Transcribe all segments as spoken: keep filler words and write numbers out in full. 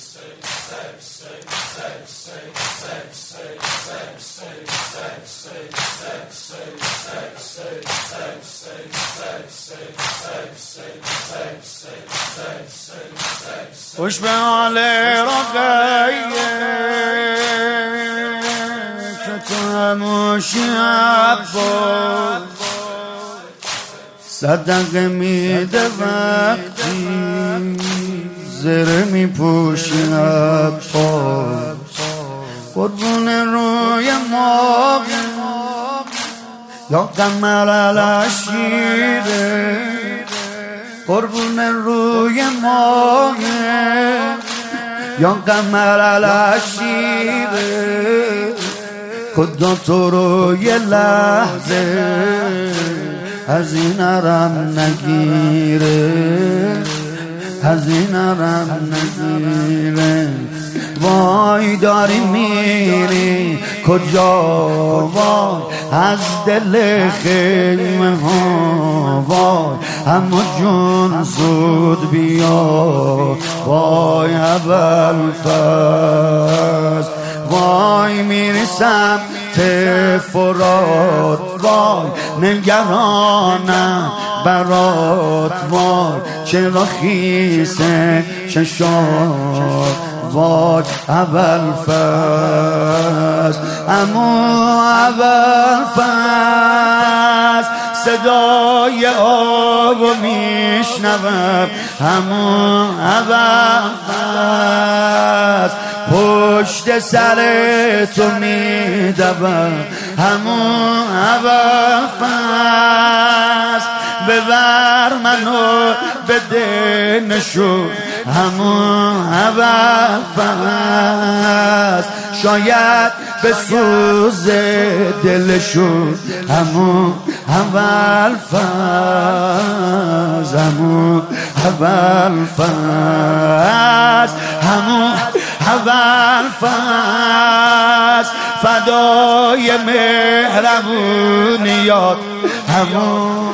خوش به حال رقیه که تو هموشی عباس صدقه میده وقتی زره میپوشی عباس قربون روی ما یا قمر العشیره قربون روی ما یا قمر العشیره خدا تو رو یه لحظه از این عرم نگیره از این عرم نگیره وای داری میری کجا وای از دل خیمه ها وای اما جون زود بیا وای ابوالفضل وای میرسم فرات وای نگرانم برات وای چرا خیسه چشات وای ابوالفضل اما ابوالفضل صدای آبو میشنوم اما ابوالفضل پشت سر تو میدوم همون ابوالفضل ببر منو بده نشون همون ابوالفضل شاید به سوز دلشون همون ابوالفضل همون ابوالفضل همون ابوالفضل فدای مهربونیات همون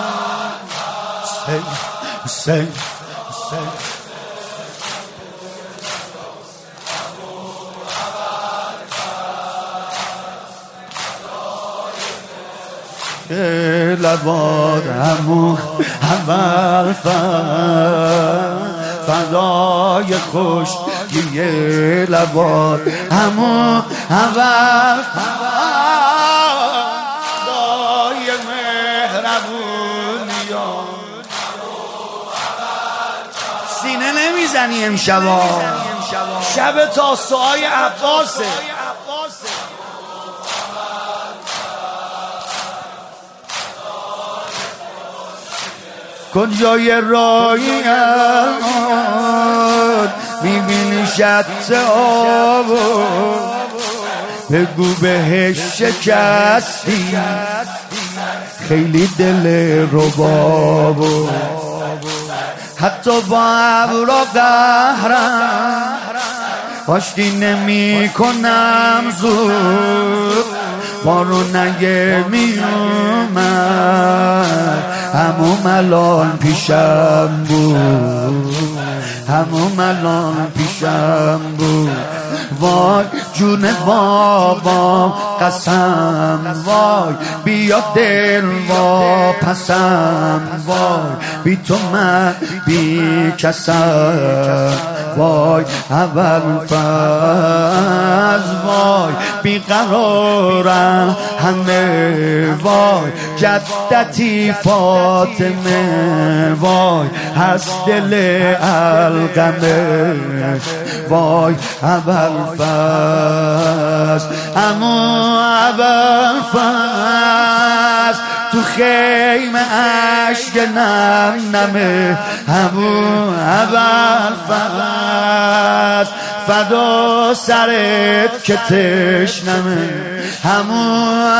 حسین حسین لباد همون ابوالفضل فدای خوش یه لباد همون ابوالفضل مهربونیات سینه نمیزنی امشبا شب تاسوهای عباسه کجای رایی الان میبینی شط آبو بگو بهش شکستی خیلی دل ربابو حتی با ابرا قهرم آشتی نمی کنم زود بارو نگه می اومد همون ملال پیشم بود همون ملال پیشم بود وای جون بابا قسم وای بیا دل وا پسم وای بی تو من بی کسم وای ابوالفضل وای بی قرارم همه وای جدتی فاطمه وای هست دل القمه وای ابوالفضل اما ابوالفضل تو خیمه اشک نم نمه همون ابوالفضل فدا سرت که تشنمه همون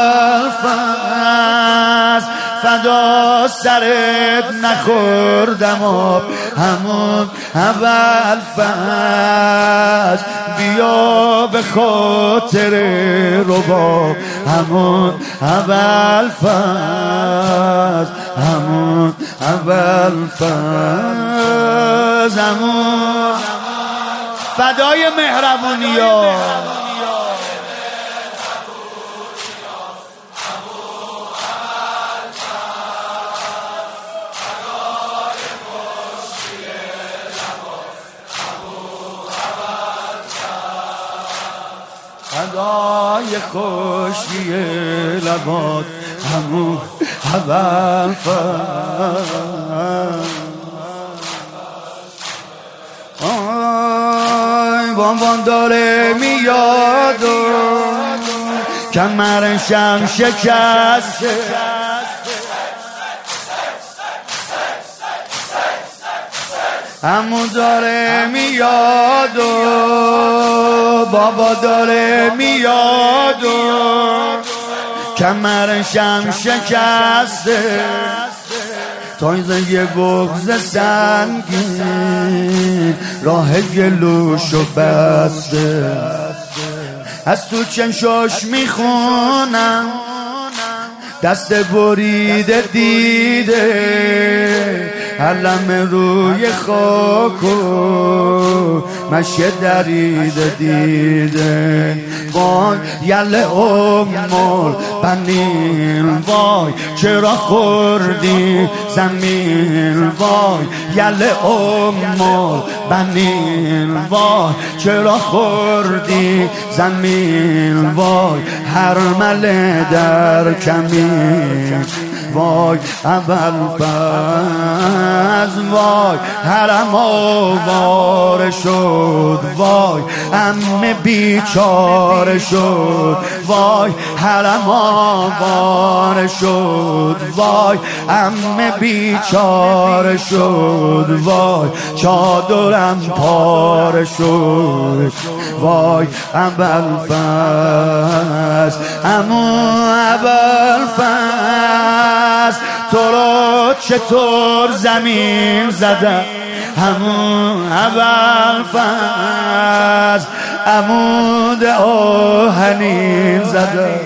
ابوالفضل فدا سرت نخوردم آب همون ابوالفضل بیا به خاطر رباب همون ابوالفضل همون ابوالفضل همون فدای مهربونیات فدای خوشی لبات همون اول آی بانبان داره میاد و کمرشم شکسته همون داره میاد و بابا داره میاد و کمرشم شکسته تایزه یه بغز سنگین راه گلوشو بسته از تو چشاش میخونم دست بریده دیده علم روی خاک و مشه دریده دیده وای یل امال بنین وای چرا خوردی زمین وای یل امال بنین وای چرا خوردی زمین وای هر مله در کمین وای اول فز وای حرم آواره شد وای عمه بیچاره شد وای حرم آواره شد وای عمه بیچاره شد وای چادرم پاره شد وای اول فز اما اول فز تو رو چطور زمین زدم همون اول فز عمود آهنین زدم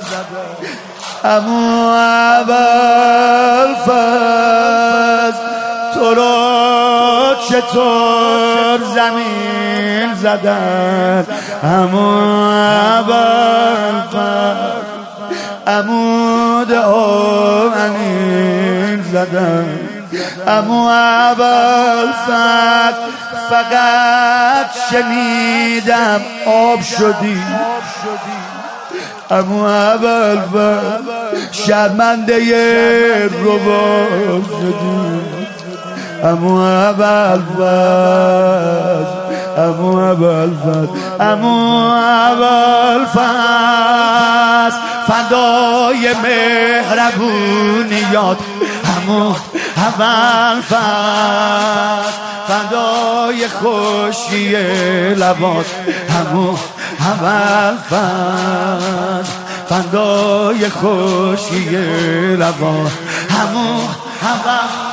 همون اول فز تو رو چطور زمین زدم همون اول فز عمود آهنین زدم امو اول فقط فقط شنیدم آب شدی امو اول فقط شرمنده رباب شدی امو اول فقط امو اول فقط امو اول فقط فدای مهربونیات همون اول فصل فدای خوشی لبات همون اول فصل فدای خوشی لبات همون اول